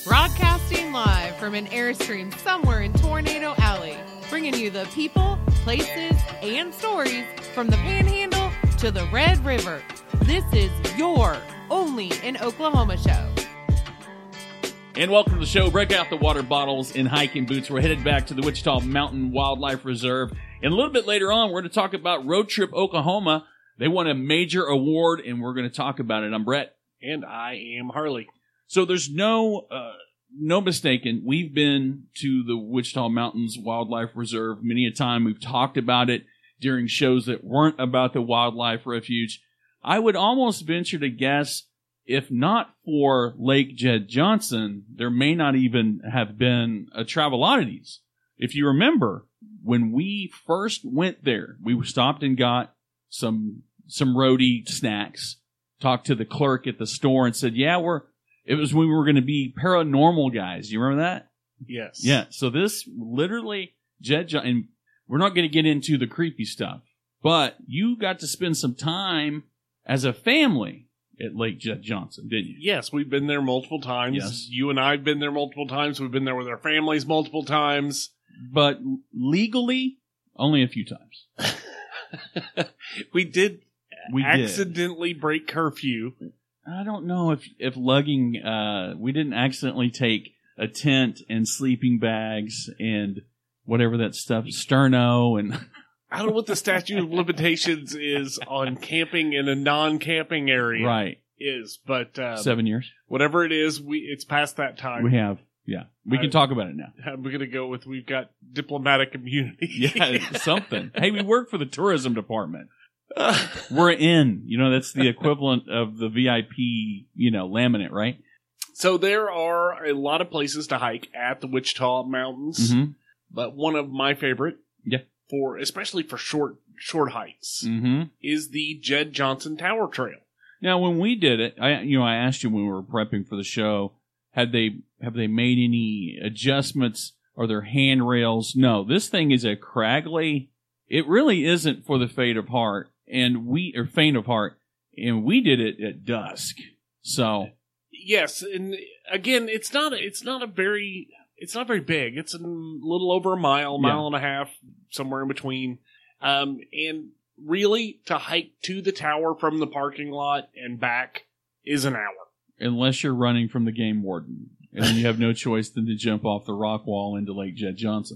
Broadcasting live from an Airstream somewhere in Tornado Alley, bringing you the people, places, and stories from the Panhandle to the Red River. This is your Only in Oklahoma show. And welcome to the show. Break out the water bottles and hiking boots. We're headed back to the Wichita Mountain Wildlife Reserve. And a little bit later on, we're going to talk about Road Trip Oklahoma. They won a major award, and we're going to talk about it. I'm Brett. And I am Harley. So there's no mistaking. We've been to the Wichita Mountains Wildlife Reserve many a time. We've talked about it during shows that weren't about the wildlife refuge. I would almost venture to guess, if not for Lake Jed Johnson, there may not even have been a Travel Oddities. If you remember, when we first went there, we stopped and got some roadie snacks, talked to the clerk at the store and said, it was when we were going to be paranormal guys. You remember that? Yes. Yeah. So this literally, and we're not going to get into the creepy stuff, but you got to spend some time as a family at Lake Jed Johnson, didn't you? Yes, we've been there multiple times. Yes. You and I have been there multiple times. We've been there with our families multiple times. But legally, only a few times. We did accidentally break curfew. I don't know if lugging, we didn't accidentally take a tent and sleeping bags and whatever that stuff, sterno and... I don't know what the statute of limitations is on camping in a non-camping area. Right. But 7 years. Whatever it is, it's past that time. We have, yeah. We can talk about it now. I'm going to go with we've got diplomatic immunity. Yeah, something. Hey, we work for the tourism department. We're in. That's the equivalent of the VIP, laminate, right? So there are a lot of places to hike at the Wichita Mountains, but one of my favorite, especially for short hikes, is the Jed Johnson Tower Trail. Now, when we did it, I asked you when we were prepping for the show, have they made any adjustments? Are there handrails? No, this thing is a craggly. It really isn't for the faint of heart, and we did it at dusk. So yes, and again, it's not very big. It's a little over a mile and a half, somewhere in between. And really, to hike to the tower from the parking lot and back is an hour. Unless you're running from the game warden, and then you have no choice than to jump off the rock wall into Lake Jed Johnson.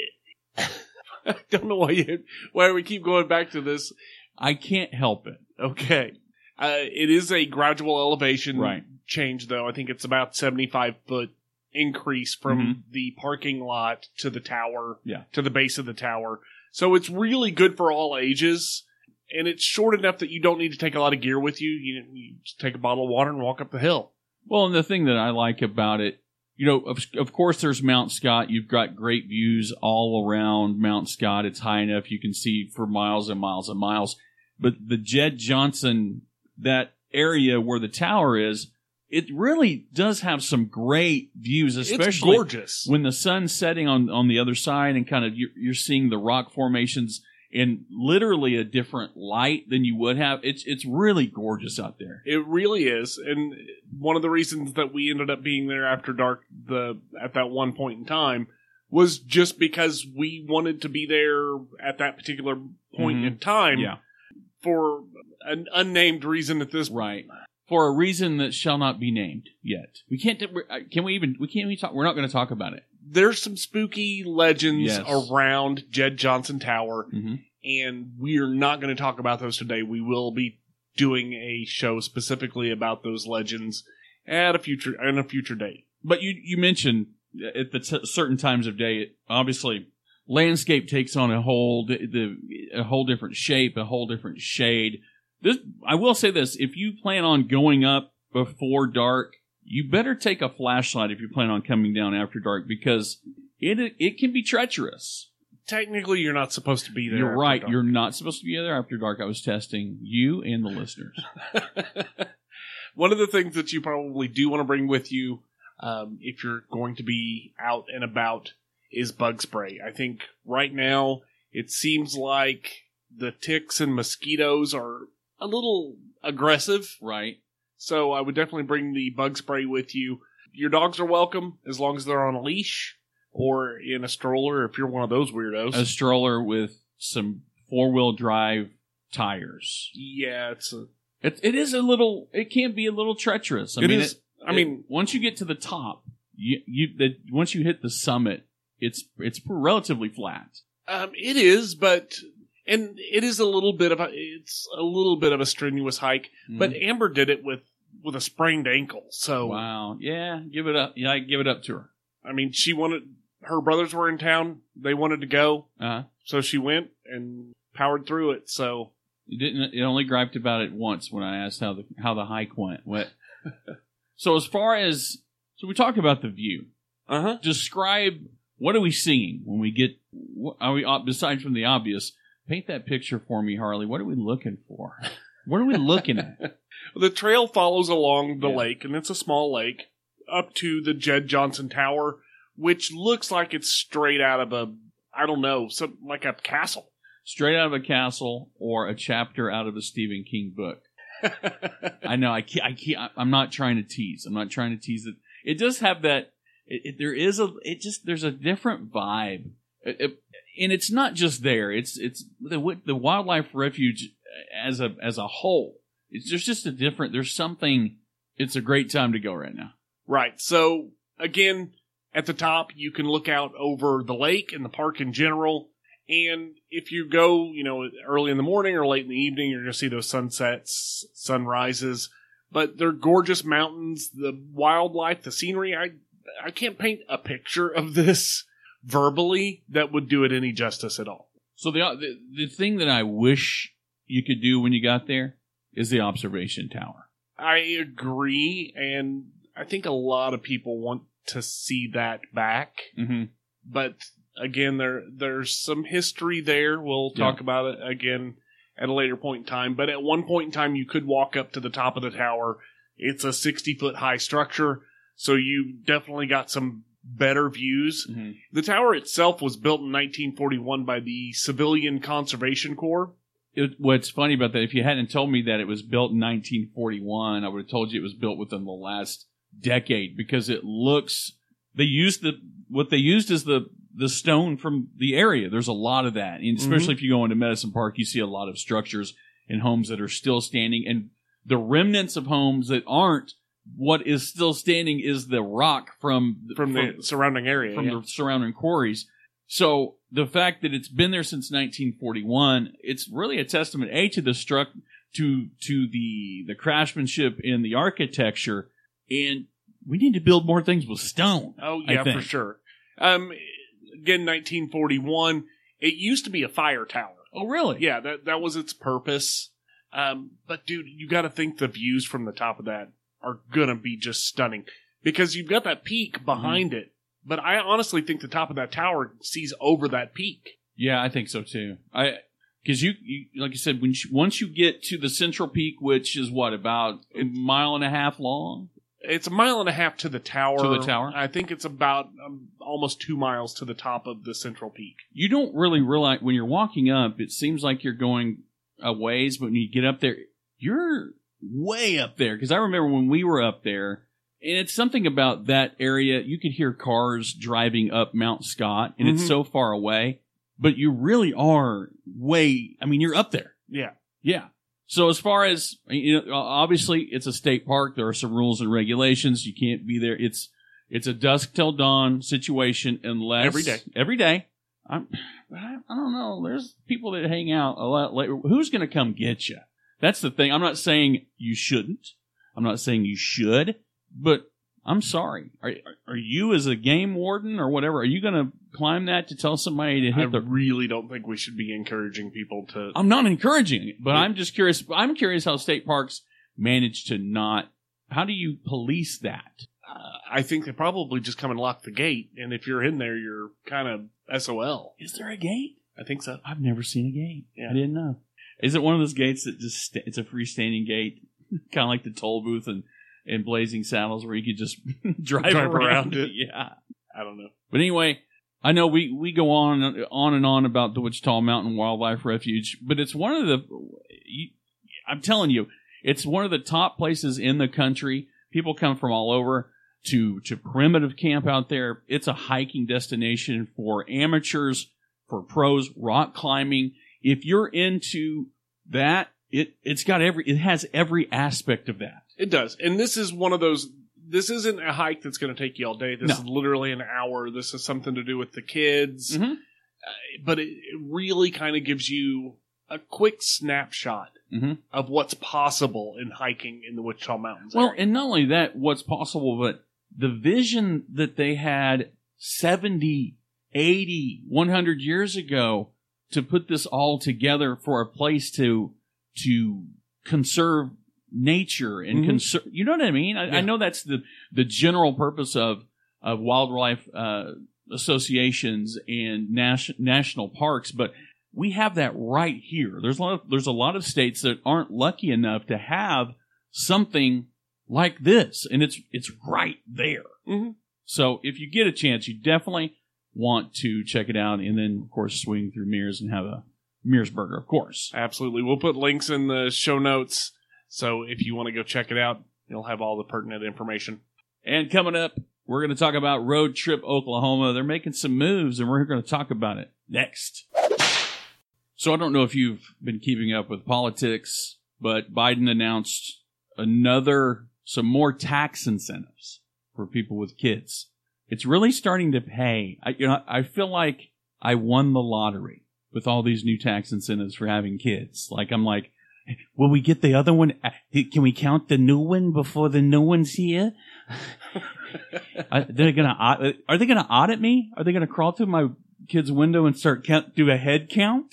I don't know why we keep going back to this. I can't help it. Okay. It is a gradual elevation change, though. I think it's about 75-foot increase from the parking lot to the tower, to the base of the tower. So it's really good for all ages, and it's short enough that you don't need to take a lot of gear with you. You just take a bottle of water and walk up the hill. Well, and the thing that I like about it, of course there's Mount Scott. You've got great views all around Mount Scott. It's high enough you can see for miles and miles and miles. But the Jed Johnson, that area where the tower is, it really does have some great views, especially it's gorgeous when the sun's setting on the other side and kind of you're seeing the rock formations in literally a different light than you would have. It's really gorgeous out there. It really is. And one of the reasons that we ended up being there after dark at that one point in time was just because we wanted to be there at that particular point in time for an unnamed reason at this point. Right. For a reason that shall not be named yet. We can't even talk. We're not going to talk about it. There's some spooky legends around Jed Johnson Tower, and we're not going to talk about those today. We will be doing a show specifically about those legends at a future date. But you mentioned at the certain times of day, obviously, landscape takes on a whole different shape, a whole different shade. I will say this, if you plan on going up before dark, you better take a flashlight if you plan on coming down after dark, because it can be treacherous. Technically, you're not supposed to be there. You're right. You're not supposed to be there after dark. I was testing you and the listeners. One of the things that you probably do want to bring with you, if you're going to be out and about, is bug spray. I think right now it seems like the ticks and mosquitoes are a little aggressive. Right. So I would definitely bring the bug spray with you. your dogs are welcome as long as they're on a leash or in a stroller if you're one of those weirdos. A stroller with some 4-wheel drive tires. Yeah, it is a little. It can be a little treacherous. I mean, once you get to the top, once you hit the summit, it's relatively flat. It is, and it is a little bit of a strenuous hike. Mm-hmm. But Amber did it with a sprained ankle. So wow, yeah, give it up. Yeah, give it up to her. I mean, her brothers were in town. They wanted to go, so she went and powered through it. So it only griped about it once when I asked how the hike went. So we talked about the view. Describe, what are we seeing when we get? Besides from the obvious, paint that picture for me, Harley. What are we looking for? What are we looking at? The trail follows along the lake, and it's a small lake, up to the Jed Johnson Tower, which looks like it's straight out of like a castle. Straight out of a castle or a chapter out of a Stephen King book. I know. I'm not trying to tease. I'm not trying to tease it. It does have that. There's a different vibe, and it's not just there. It's the wildlife refuge as a whole. There's just a different. There's something. It's a great time to go right now. Right. So again, at the top, you can look out over the lake and the park in general. And if you go, early in the morning or late in the evening, you're going to see those sunsets, sunrises. But they're gorgeous mountains, the wildlife, the scenery. I can't paint a picture of this verbally that would do it any justice at all. So the thing that I wish you could do when you got there is the observation tower. I agree, and I think a lot of people want to see that back. Mm-hmm. But again, there's some history there. We'll talk about it again at a later point in time. But at one point in time, you could walk up to the top of the tower. It's a 60-foot high structure, so you definitely got some better views. Mm-hmm. The tower itself was built in 1941 by the Civilian Conservation Corps. What's funny about that, if you hadn't told me that it was built in 1941, I would have told you it was built within the last decade, because it looks... What they used is the stone from the area. There's a lot of that. And especially if you go into Medicine Park, you see a lot of structures and homes that are still standing. And the remnants of homes that aren't, what is still standing is the rock from the surrounding area. From the surrounding quarries. So the fact that it's been there since 1941, it's really a testament, to the craftsmanship in the architecture. And we need to build more things with stone. Oh, yeah, for sure. Again, 1941, it used to be a fire tower. Oh, really? Yeah, that was its purpose. But, dude, you got to think the views from the top of that are going to be just stunning. Because you've got that peak behind it. But I honestly think the top of that tower sees over that peak. Yeah, I think so, too. Because you like you said, once you get to the central peak, which is about a mile and a half long? It's a mile and a half to the tower. To the tower? I think it's about almost 2 miles to the top of the central peak. You don't really realize, when you're walking up, it seems like you're going a ways, but when you get up there, you're way up there. Because I remember when we were up there, and it's something about that area, you could hear cars driving up Mount Scott, and it's so far away, but you really are you're up there. Yeah. Yeah. So as far as, obviously it's a state park. There are some rules and regulations. You can't be there. It's a dusk till dawn situation unless... Every day. I don't know. There's people that hang out a lot later. Who's going to come get you? That's the thing. I'm not saying you shouldn't. I'm not saying you should, but I'm sorry. Are you, as a game warden or whatever, are you going to climb that to tell somebody to hit I really don't think we should be encouraging people to... I'm not encouraging it, but I'm just curious. I'm curious how state parks manage to not... How do you police that? I think they probably just come and lock the gate, and if you're in there, you're kind of SOL. Is there a gate? I think so. I've never seen a gate. Yeah. I didn't know. Is it one of those gates that just... It's a freestanding gate, kind of like the toll booth and Blazing Saddles, where you could just drive around it? Yeah. I don't know. But anyway... I know we go on and on about the Wichita Mountain Wildlife Refuge, but it's one of the, I'm telling you, it's one of the top places in the country. People come from all over. to primitive camp out there. It's a hiking destination for amateurs, for pros, rock climbing. If you're into that, it has every aspect of that. It does. And this is one of those, this isn't a hike that's going to take you all day. This is literally an hour. This is something to do with the kids. Mm-hmm. But it really kind of gives you a quick snapshot of what's possible in hiking in the Wichita Mountains. Well, and not only that, what's possible, but the vision that they had 70, 80, 100 years ago to put this all together for a place to conserve nature and conserve, you know what I mean? I know that's the general purpose of wildlife associations and national parks, but we have that right here. There's a lot of states that aren't lucky enough to have something like this, and it's right there. Mm-hmm. So if you get a chance, you definitely want to check it out, and then of course swing through Mears and have a Mears burger, of course. Absolutely. We'll put links in the show notes, so if you want to go check it out, you'll have all the pertinent information. And coming up, we're going to talk about Road Trip Oklahoma. They're making some moves, and we're going to talk about it next. So I don't know if you've been keeping up with politics, but Biden announced some more tax incentives for people with kids. It's really starting to pay. I feel like I won the lottery with all these new tax incentives for having kids. I'm like, will we get the other one? Can we count the new one before the new one's here? Are they going to audit me? Are they going to crawl through my kid's window and do a head count?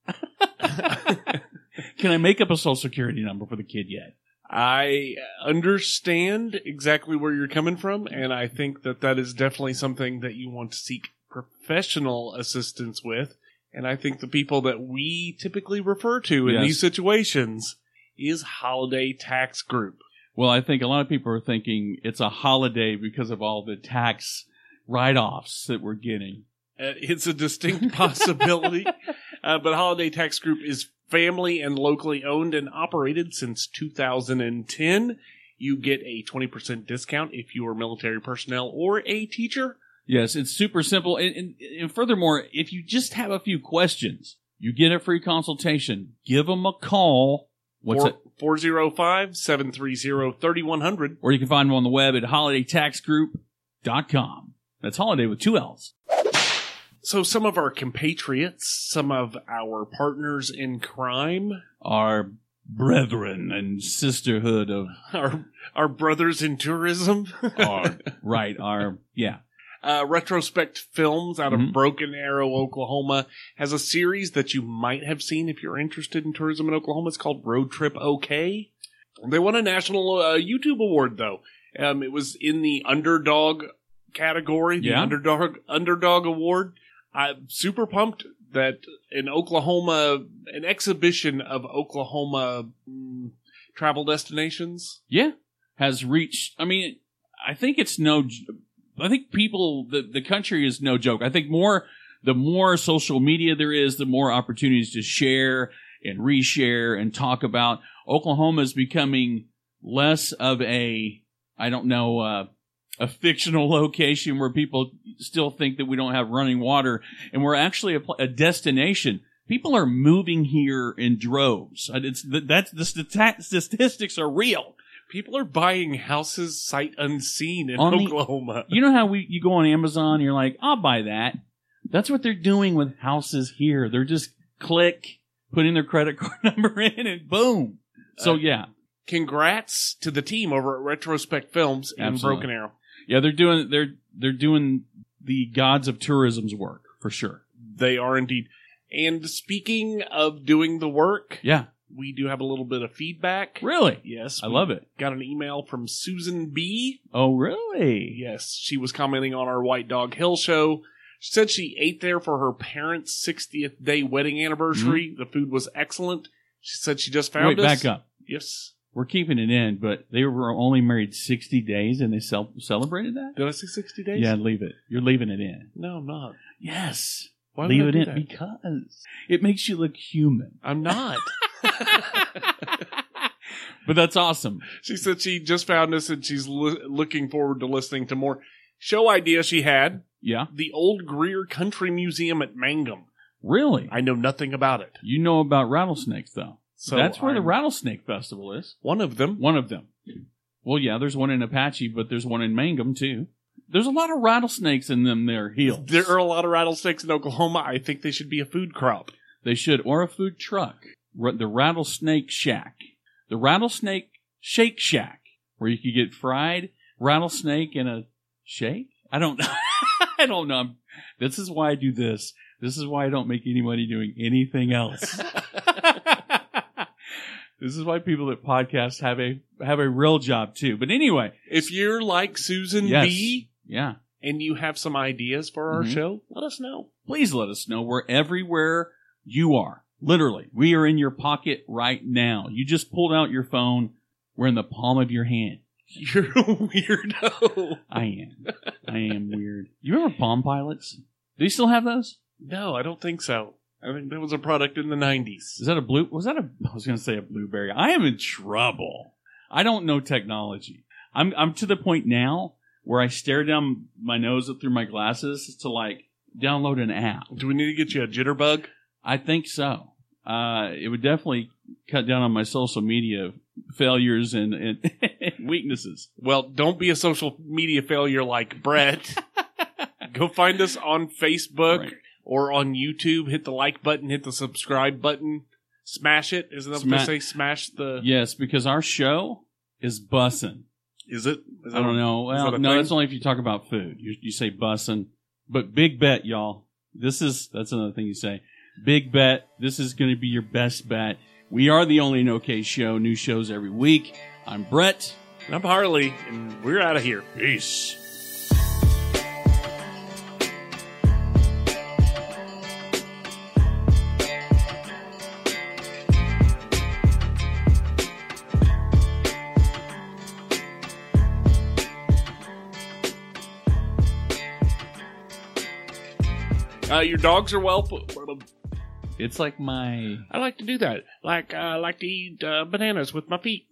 Can I make up a social security number for the kid yet? I understand exactly where you're coming from, and I think that is definitely something that you want to seek professional assistance with. And I think the people that we typically refer to in these situations is Holiday Tax Group. Well, I think a lot of people are thinking it's a holiday because of all the tax write-offs that we're getting. It's a distinct possibility, but Holiday Tax Group is family and locally owned and operated since 2010. You get a 20% discount if you are military personnel or a teacher. Yes, it's super simple. And furthermore, if you just have a few questions, you get a free consultation. Give them a call. What's it? 405-730-3100. Or you can find them on the web at holidaytaxgroup.com. That's holiday with 2 L's. So some of our compatriots, some of our partners in crime, our brethren and sisterhood of our brothers in tourism, Retrospect Films out of Broken Arrow, Oklahoma, has a series that you might have seen if you're interested in tourism in Oklahoma. It's called Road Trip OK. They won a national YouTube award, though. It was in the underdog category, the underdog award. I'm super pumped that an exhibition of Oklahoma travel destinations. Yeah. Has reached, I think the country is no joke. I think the more social media there is, the more opportunities to share and reshare and talk about. Oklahoma is becoming less of a fictional location where people still think that we don't have running water, and we're actually a destination. People are moving here in droves. The statistics are real. People are buying houses sight unseen in Oklahoma. You know how you go on Amazon and you're like, I'll buy that. That's what they're doing with houses here. They're just putting their credit card number in, and boom. So congrats to the team over at Retrospect Films in Broken Arrow. Yeah, they're doing the gods of tourism's work for sure. They are indeed. And speaking of doing the work, we do have a little bit of feedback. Really? Yes. I love it. Got an email from Susan B. Oh, really? Yes. She was commenting on our White Dog Hill show. She said she ate there for her parents' 60th day wedding anniversary. Mm-hmm. The food was excellent. She said she just found us. Wait, back up. Yes. We're keeping it in, but they were only married 60 days and they celebrated that? Did I say 60 days? Yeah, leave it. You're leaving it in. No, I'm not. Yes. Why leave would it I in do that? Because it makes you look human. I'm not. But that's awesome. She said she just found us and she's looking forward to listening to more. Show idea she had. Yeah. The Old Greer Country Museum at Mangum. Really? I know nothing about it. You know about rattlesnakes, though. So that's where the Rattlesnake Festival is. One of them. One of them. Well, yeah, there's one in Apache, but there's one in Mangum, too. There's a lot of rattlesnakes in them there hills. There are a lot of rattlesnakes in Oklahoma. I think they should be a food crop. They should, or a food truck. The Rattlesnake Shack. The Rattlesnake Shake Shack, where you could get fried rattlesnake in a shake? I don't know. I don't know. This is why I do this. This is why I don't make any money doing anything else. This is why people that podcast have a real job too. But anyway, if you're like Susan B, and you have some ideas for our show, let us know. Please let us know. We're everywhere you are. Literally, we are in your pocket right now. You just pulled out your phone. We're in the palm of your hand. You're a weirdo. I am weird. You remember Palm Pilots? Do you still have those? No, I don't think so. I think that was a product in the 90s. Is that a blue? I was going to say a blueberry. I am in trouble. I don't know technology. I'm to the point now where I stare down my nose through my glasses to like download an app. Do we need to get you a jitterbug? I think so. It would definitely cut down on my social media failures and weaknesses. Well, don't be a social media failure like Brett. Go find us on Facebook or on YouTube. Hit the like button, hit the subscribe button, smash it. Isn't that what they say? Smash the... Yes, because our show is bussin'. Is it? I don't know. Well, no, that's only if you talk about food. You say bussin'. But big bet, y'all. That's another thing you say. Big bet. This is going to be your best bet. We are the Only No Case Show. New shows every week. I'm Brett. And I'm Harley. And we're out of here. Peace. Your dogs are well. It's like my. I like to do that. I like to eat bananas with my feet.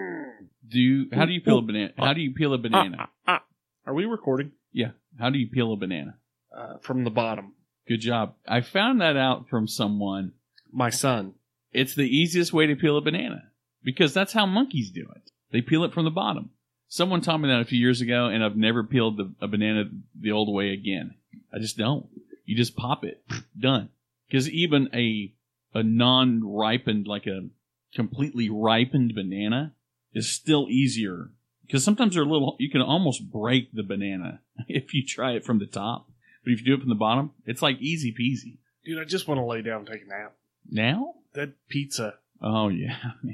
How do you peel a banana? How do you peel a banana? Are we recording? Yeah. How do you peel a banana? From the bottom. Good job. I found that out from someone. My son. It's the easiest way to peel a banana because that's how monkeys do it. They peel it from the bottom. Someone taught me that a few years ago, and I've never peeled a banana the old way again. I just don't. You just pop it. Done. Because even a non-ripened, like a completely ripened banana is still easier. Because sometimes they're you can almost break the banana if you try it from the top. But if you do it from the bottom, it's like easy peasy. Dude, I just want to lay down and take a nap. Now? That pizza. Oh, yeah.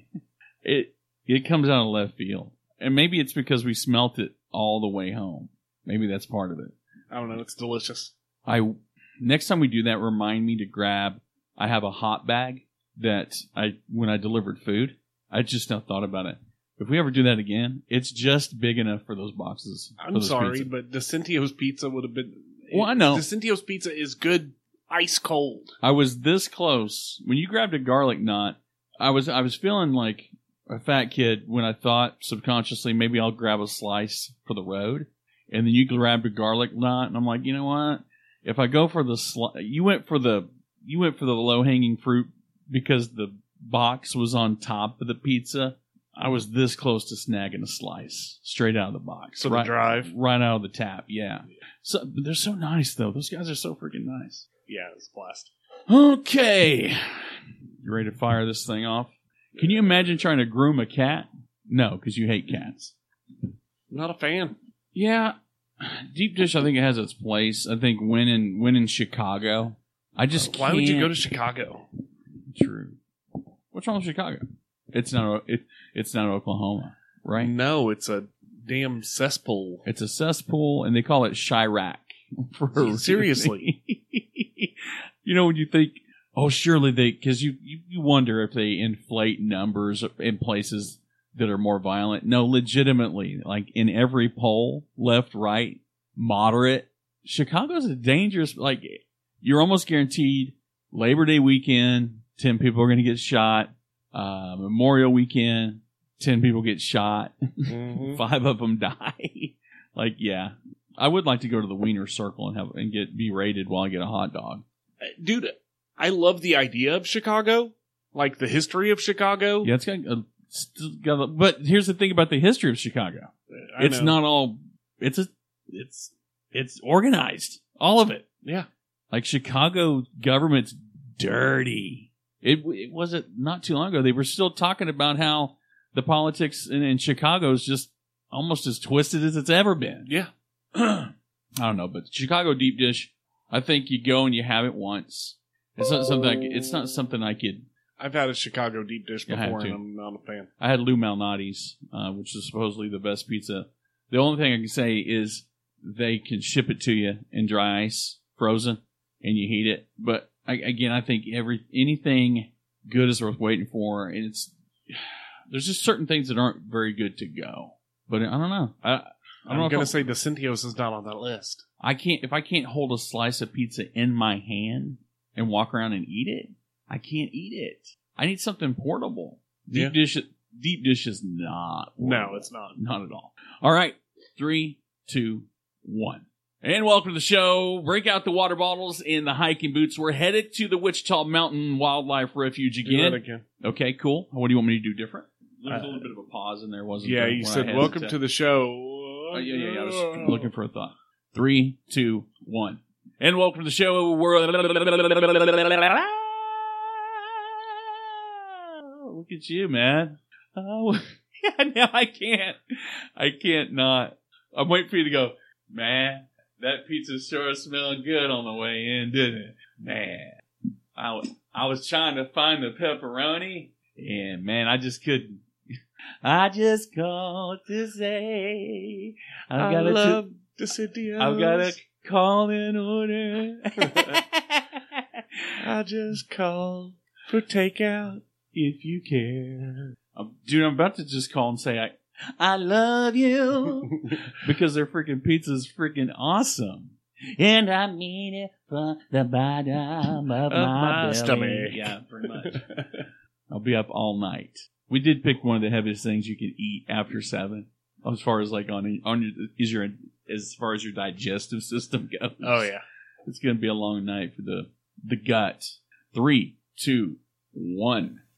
It comes out of left field. And maybe it's because we smelt it all the way home. Maybe that's part of it. I don't know. It's delicious. Next time we do that, remind me to grab. I have a hot bag that when I delivered food, I just now thought about it. If we ever do that again, it's just big enough for those boxes. I'm sorry, but DeCintio's pizza would have been. Well, I know. DeCintio's pizza is good ice cold. I was this close. When you grabbed a garlic knot, I was feeling like a fat kid when I thought subconsciously maybe I'll grab a slice for the road. And then you grabbed a garlic knot, and I'm like, you know what? If I go for you went for the low hanging fruit because the box was on top of the pizza. I was this close to snagging a slice straight out of the box. So the drive, right out of the tap. Yeah. So they're so nice though. Those guys are so freaking nice. Yeah, it's a blast. Okay, you ready to fire this thing off? Can you imagine trying to groom a cat? No, because you hate cats. Not a fan. Yeah. Deep dish, I think it has its place. I think when in Chicago, I just Why would you go to Chicago? True. What's wrong with Chicago? It's not Oklahoma, right? No, it's a damn cesspool. It's a cesspool, and they call it Chirac. Seriously. You know, when you think, oh, surely because you wonder if they inflate numbers in places that are more violent. No, legitimately, like in every poll, left, right, moderate, Chicago's a dangerous, like, you're almost guaranteed Labor Day weekend, 10 people are going to get shot. Memorial weekend, 10 people get shot. Mm-hmm. 5 of them die. Like, yeah. I would like to go to the Wiener Circle and be raided while I get a hot dog. Dude, I love the idea of Chicago. Like the history of Chicago. Yeah, but here's the thing about the history of Chicago. It's not all, it's organized. All of it. Yeah. Like Chicago government's dirty. It wasn't not too long ago. They were still talking about how the politics in Chicago is just almost as twisted as it's ever been. Yeah. I don't know, but Chicago deep dish, I think you go and you have it once. It's not something I could. I've had a Chicago deep dish before, and I'm not a fan. I had Lou Malnati's, which is supposedly the best pizza. The only thing I can say is they can ship it to you in dry ice, frozen, and you heat it. But I think anything good is worth waiting for, and there's just certain things that aren't very good to go. But I don't know. I'm going to say DeCintios is not on that list. If I can't hold a slice of pizza in my hand and walk around and eat it, I can't eat it. I need something portable. Deep dish is not portable. No, it's not. Not at all. All right. 3, 2, 1. And welcome to the show. Break out the water bottles and the hiking boots. We're headed to the Wichita Mountain Wildlife Refuge again. Okay, cool. What do you want me to do different? There was a little bit of a pause in there, wasn't there? Yeah, you said, welcome to the show. Yeah. I was looking for a thought. 3, 2, 1. And welcome to the show. Look at you, man. Oh, yeah, now I can't not. I'm waiting for you to go, man, that pizza sure smelled good on the way in, didn't it? Man, I was trying to find the pepperoni, and man, I just couldn't. I just called to say I've got to call in order. I just called for takeout if you care. Dude, I'm about to just call and say I love you because their freaking pizza's freaking awesome. And I mean it from the bottom of my stomach. Yeah, pretty much. I'll be up all night. We did pick one of the heaviest things you can eat after 7, as far as like as far as your digestive system goes. Oh yeah, it's gonna be a long night for the gut. 3, 2, 1.